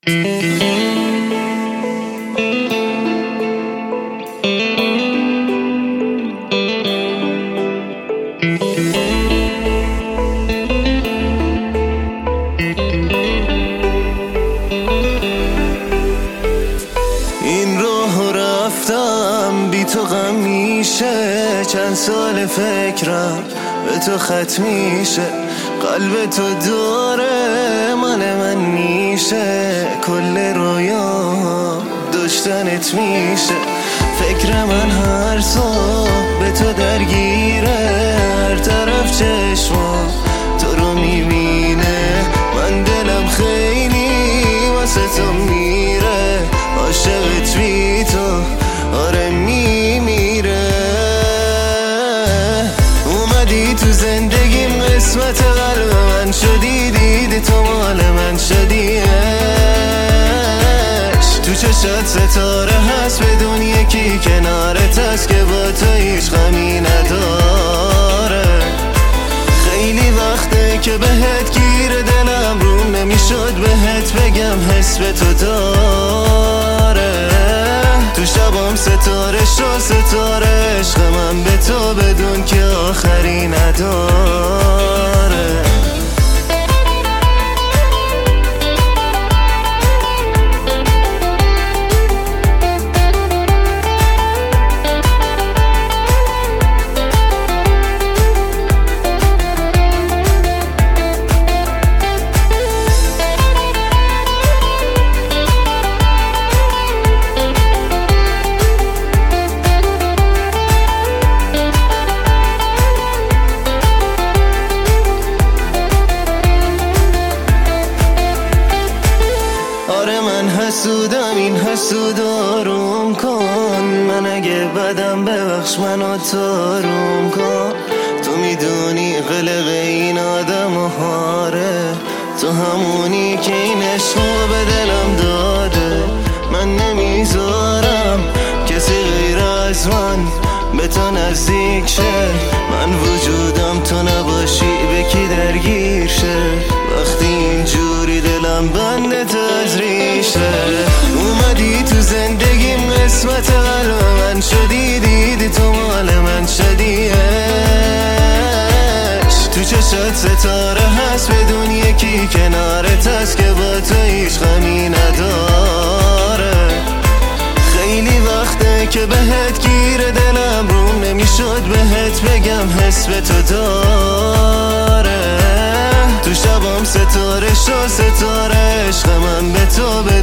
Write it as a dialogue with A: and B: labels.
A: این راه رفتم بی تو غم میشه، چند سال فکرم به تو ختم میشه. قلب تو داره من میشه، کل رویا داشتنت میشه. فکر من هر صبح به تو درگیره، هر طرف چشمم تو رو میبینه. من دلم خیلی واسه تو میره، عاشقت بی تو آره میمیره. اومدی تو زندگیم، قسمت قلب من شدی، دیدی تو مال من شدیش. تو چشات ستاره هست، بدون یکی کنارت هست که با تو هیچ غمی نداره. خیلی وقته که بهت گیره دلم، روم نمیشد بهت بگم حس به تو داره. تو شبام ستاره شو ستاره، عشق من به تو بدون که آخری نداره. من حسودم، این حسود آروم کن. من اگه بدم ببخش منو تاروم کن. تو میدونی قلق این آدم و هاره، تو همونی که این عشقو به دلم داده. من نمیذارم کسی غیر از من به تو نزدیک شه. من وجودم تو نباشی به کی درگیر شه. وقتی اینجوری دلم بنده تو از ریشه. اومدی تو زندگیم، قسمت قلب من شدی، دیدی تو مال من شدیش. تو چشات ستاره هست، بدون یکی کنارت هست که با تو هیچ غمی نداره. خیلی وقته که بهت گیره دلم، روم نمیشد بهت بگم حس به تو داره. تو شبام ستاره شو ستاره، عشق من به تو